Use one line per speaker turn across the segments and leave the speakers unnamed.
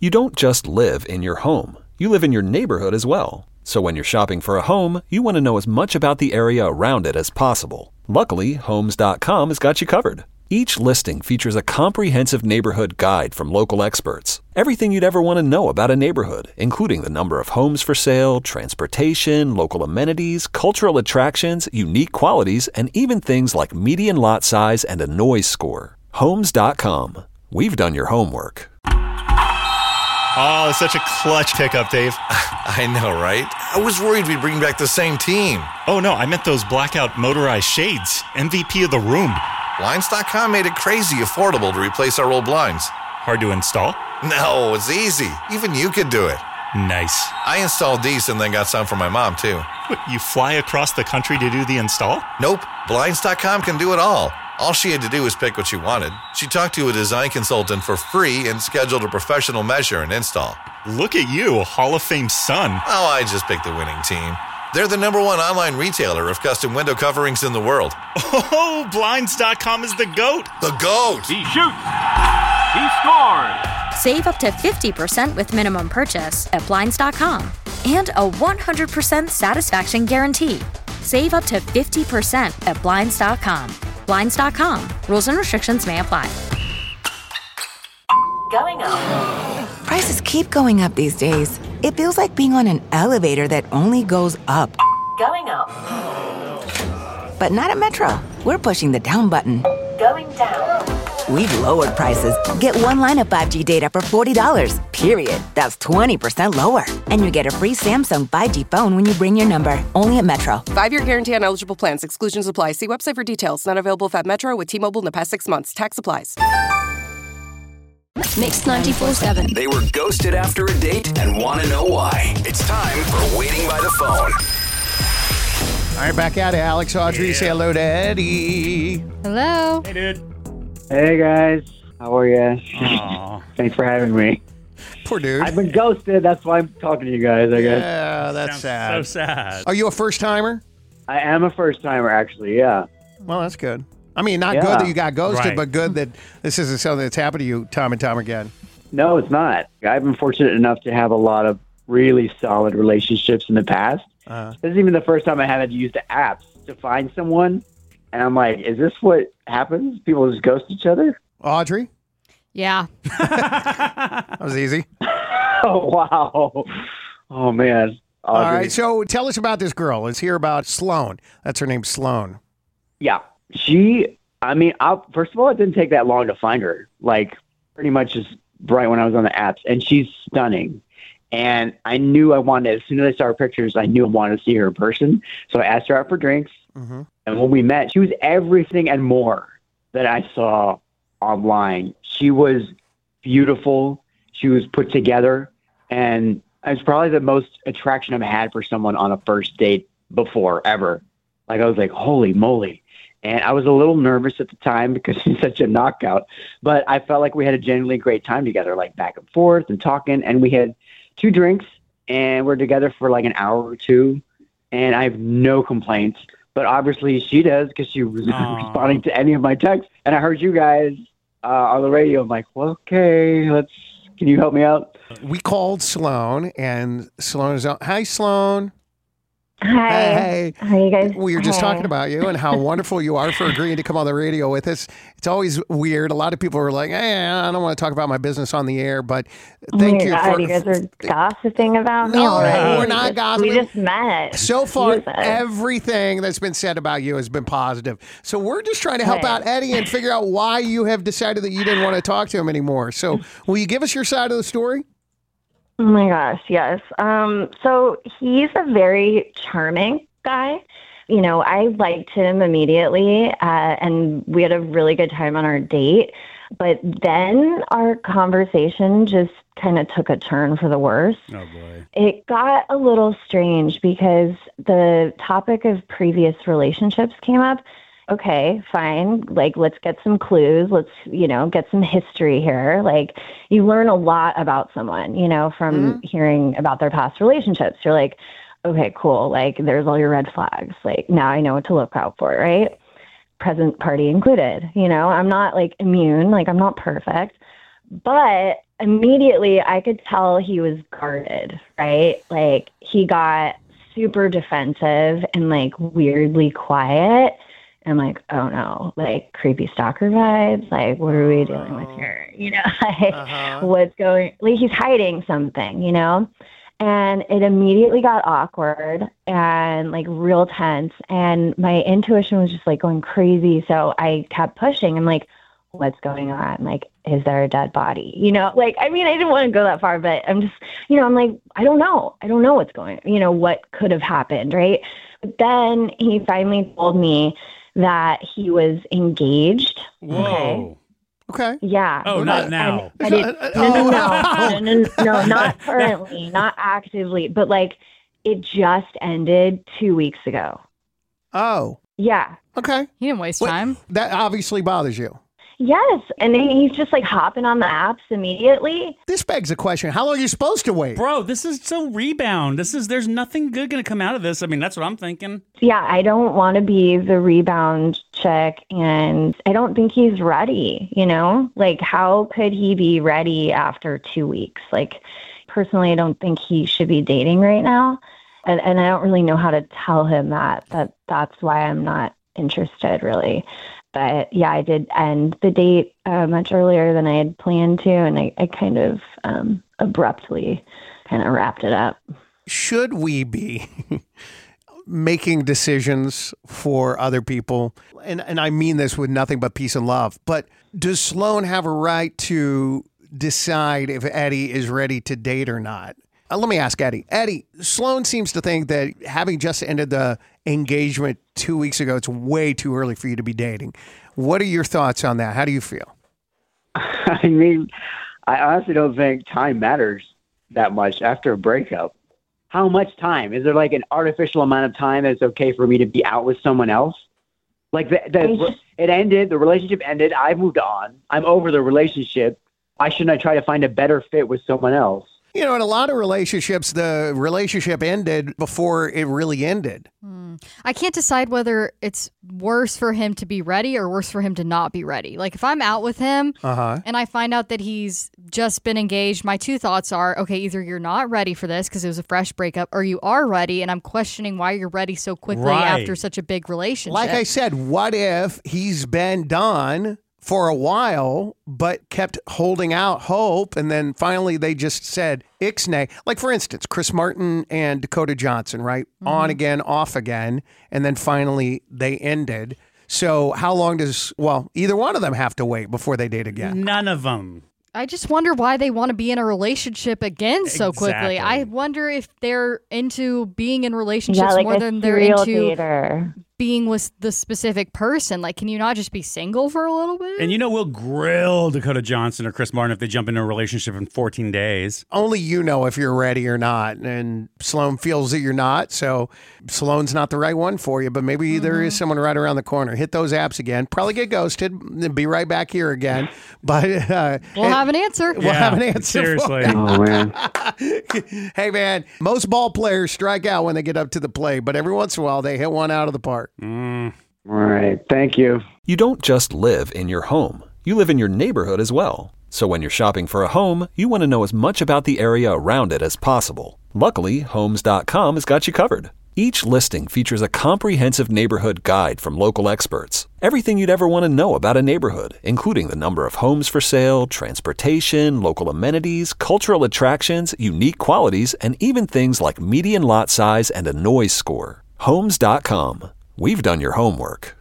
You don't just live in your home. You live in your neighborhood as well. So when you're shopping for a home, you want to know as much about the area around it as possible. Luckily, Homes.com has got you covered. Each listing features a comprehensive neighborhood guide from local experts. Everything you'd ever want to know about a neighborhood, including the number of homes for sale, transportation, local amenities, cultural attractions, unique qualities, and even things like median lot size and a noise score. Homes.com. We've done your homework.
Oh, such a clutch pickup, Dave.
I know, right? I was worried we'd bring back the same team.
Oh, no, I meant those blackout motorized shades. MVP of the room.
Blinds.com made it crazy affordable to replace our old blinds.
Hard to install?
No, it's easy. Even you could do it.
Nice.
I installed these and then got some for my mom, too.
What, you fly across the country to do the install?
Nope. Blinds.com can do it all. All she had to do was pick what she wanted. She talked to a design consultant for free and scheduled a professional measure and install.
Look at you, Hall of Fame son.
Oh, I just picked the winning team. They're the #1 online retailer of custom window coverings in the world.
Oh, Blinds.com is the GOAT.
The GOAT!
He shoots. He scores.
Save up to 50% with minimum purchase at Blinds.com. And a 100% satisfaction guarantee. Save up to 50% at Blinds.com. Blinds.com. Rules and restrictions may apply.
Going up.
Prices keep going up these days. It feels like being on an elevator that only goes up.
Going up.
But not at Metro. We're pushing the down button.
Going down.
We've lowered prices. Get one line of 5G data for $40, period. That's 20% lower. And you get a free Samsung 5G phone when you bring your number. Only at Metro.
5-year guarantee on eligible plans. Exclusions apply. See website for details. Not available at Metro with T-Mobile in the past 6 months. Tax applies.
Mix 94.7.
They were ghosted after a date and want to know why. It's time for Waiting by the Phone.
All right, back at it. Alex, Audrey, say hello to Eddie.
Hello.
Hey, dude.
Hey, guys. How are you? Thanks for having me.
Poor dude.
I've been ghosted. That's why I'm talking to you guys, I guess.
Yeah, that's sad.
So sad.
Are you a first-timer?
I am a first-timer, actually, yeah.
Well, that's good. I mean, not good that you got ghosted, but good that this isn't something that's happened to you time and time again.
No, it's not. I've been fortunate enough to have a lot of really solid relationships in the past. This is even the first time I had to use the apps to find someone. And I'm like, is this what happens? People just ghost each other?
Audrey?
Yeah.
That was easy.
Oh, wow. Oh, man. Audrey.
All right, so tell us about this girl. Let's hear about Sloan. That's her name, Sloan.
Yeah. First of all, it didn't take that long to find her. Like, pretty much just right when I was on the apps. And she's stunning. And I knew I wanted, as soon as I saw her pictures, I knew I wanted to see her in person. So I asked her out for drinks. Mm-hmm. And when we met, she was everything and more that I saw online. She was beautiful. She was put together. And it was probably the most attraction I've had for someone on a first date before, ever. Like, I was like, holy moly. And I was a little nervous at the time because she's such a knockout. But I felt like we had a genuinely great time together, like back and forth and talking. And we had 2 drinks, and we're together for like an hour or 2. And I have no complaints. But obviously she does because she was responding to any of my texts. And I heard you guys on the radio. I'm like, well, okay, can you help me out?
We called Sloan, and Sloan is out. Hi, Sloan.
Hi.
Hey.
How are you guys?
We were just talking about you and how wonderful you are for agreeing to come on the radio with us. It's always weird. A lot of people are like, hey, I don't want to talk about my business on the air, but thank you.
You guys are gossiping about me already.
No, we're not gossiping.
We just met.
So far, everything that's been said about you has been positive. So we're just trying to help out Eddie and figure out why you have decided that you didn't want to talk to him anymore. So will you give us your side of the story?
Oh my gosh, yes. So he's a very charming guy. You know, I liked him immediately, and we had a really good time on our date. But then our conversation just kind of took a turn for the worse.
Oh, boy.
It got a little strange because the topic of previous relationships came up. Okay, fine. Like, let's get some clues. Let's, get some history here. Like, you learn a lot about someone, from hearing about their past relationships. You're like, okay, cool. Like, there's all your red flags. Like, now I know what to look out for, right? Present party included. I'm not, like, immune. Like, I'm not perfect. But immediately I could tell he was guarded, right? Like he got super defensive and like weirdly quiet. I'm like, oh no, like creepy stalker vibes. Like, what are we dealing with here? You know, like what's going, like he's hiding something, you know? And it immediately got awkward and like real tense. And my intuition was just like going crazy. So I kept pushing. I'm like, what's going on? Like, is there a dead body? You know, like, I mean, I didn't want to go that far, but I'm just, you know, I'm like, I don't know what's going, you know, what could have happened. Right. But then he finally told me that he was engaged.
Whoa.
Okay.
Yeah.
Oh, not now.
No, not currently, not actively, but like it just ended 2 weeks ago.
Oh.
Yeah.
Okay.
He didn't waste time.
That obviously bothers you.
Yes. And then he's just like hopping on the apps immediately.
This begs the question, how long are you supposed to wait?
Bro, this is so rebound. There's nothing good going to come out of this. I mean, that's what I'm thinking.
Yeah, I don't want to be the rebound chick, and I don't think he's ready, you know? Like, how could he be ready after 2 weeks? Like, personally, I don't think he should be dating right now. And I don't really know how to tell him that's why I'm not interested, really. But yeah, I did end the date much earlier than I had planned to, and I kind of abruptly kind of wrapped it up.
Should we be making decisions for other people? And I mean this with nothing but peace and love, but does Sloan have a right to decide if Eddie is ready to date or not? Let me ask Eddie. Eddie, Sloan seems to think that having just ended the engagement 2 weeks ago, it's way too early for you to be dating. What are your thoughts on that? How do you feel?
I mean, I honestly don't think time matters that much after a breakup. How much time? Is there like an artificial amount of time that's okay for me to be out with someone else? Like it ended, the relationship ended, I moved on. I'm over the relationship. Why shouldn't I try to find a better fit with someone else?
You know, in a lot of relationships, the relationship ended before it really ended.
I can't decide whether it's worse for him to be ready or worse for him to not be ready. Like, if I'm out with him and I find out that he's just been engaged, my two thoughts are, okay, either you're not ready for this because it was a fresh breakup, or you are ready, and I'm questioning why you're ready so quickly after such a big relationship.
Like I said, what if he's been done for a while, but kept holding out hope, and then finally they just said ixnay. Like, for instance, Chris Martin and Dakota Johnson, right? On again, off again, and then finally they ended. So how long does, either one of them have to wait before they date again?
None of them.
I just wonder why they want to be in a relationship again so quickly. I wonder if they're into being in relationships more than they're into being with the specific person. Like, can you not just be single for a little bit?
And we'll grill Dakota Johnson or Chris Martin if they jump into a relationship in 14 days.
Only you know if you're ready or not. And Sloan feels that you're not. So Sloan's not the right one for you. But maybe there is someone right around the corner. Hit those apps again. Probably get ghosted. And be right back here again. But
we'll have an answer.
We'll have an answer.
Seriously.
Oh, man.
Hey, man, most ball players strike out when they get up to the plate. But every once in a while, they hit one out of the park.
All right. Thank you.
You don't just live in your home. You live in your neighborhood as well. So when you're shopping for a home, you want to know as much about the area around it as possible. Luckily, Homes.com has got you covered. Each listing features a comprehensive neighborhood guide from local experts. Everything you'd ever want to know about a neighborhood, including the number of homes for sale, transportation, local amenities, cultural attractions, unique qualities, and even things like median lot size and a noise score. Homes.com. We've done your homework.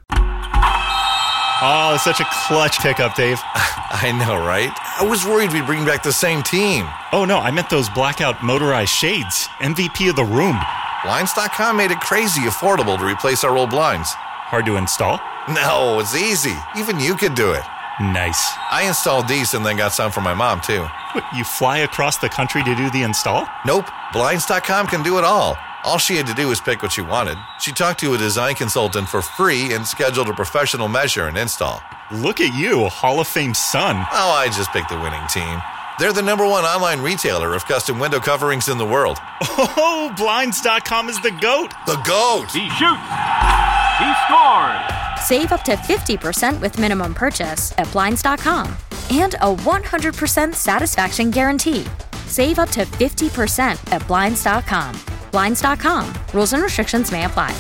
Oh, such a clutch pickup, Dave.
I know, right? I was worried we'd bring back the same team.
Oh, no, I meant those blackout motorized shades. MVP of the room.
Blinds.com made it crazy affordable to replace our old blinds.
Hard to install?
No, it's easy. Even you could do it.
Nice.
I installed these and then got some for my mom, too.
What, you fly across the country to do the install?
Nope. Blinds.com can do it all. All she had to do was pick what she wanted. She talked to a design consultant for free and scheduled a professional measure and install.
Look at you, Hall of Fame son.
Oh, I just picked the winning team. They're the #1 online retailer of custom window coverings in the world.
Oh, Blinds.com is the GOAT.
The GOAT.
He shoots. He scores.
Save up to 50% with minimum purchase at Blinds.com. and a 100% satisfaction guarantee. Save up to 50% at Blinds.com. Blinds.com. Rules and restrictions may apply.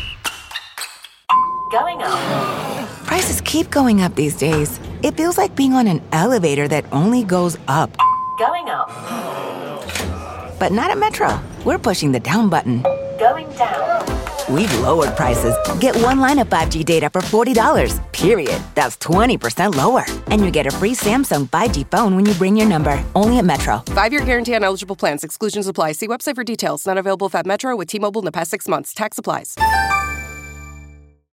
Going up.
Prices keep going up these days. It feels like being on an elevator that only goes up.
Going up.
But not at Metro. We're pushing the down button.
Going down.
We've lowered prices. Get one line of 5G data for $40, period. That's 20% lower. And you get a free Samsung 5G phone when you bring your number. Only at Metro.
5-year guarantee on eligible plans. Exclusions apply. See website for details. Not available if at Metro with T-Mobile in the past 6 months. Tax applies.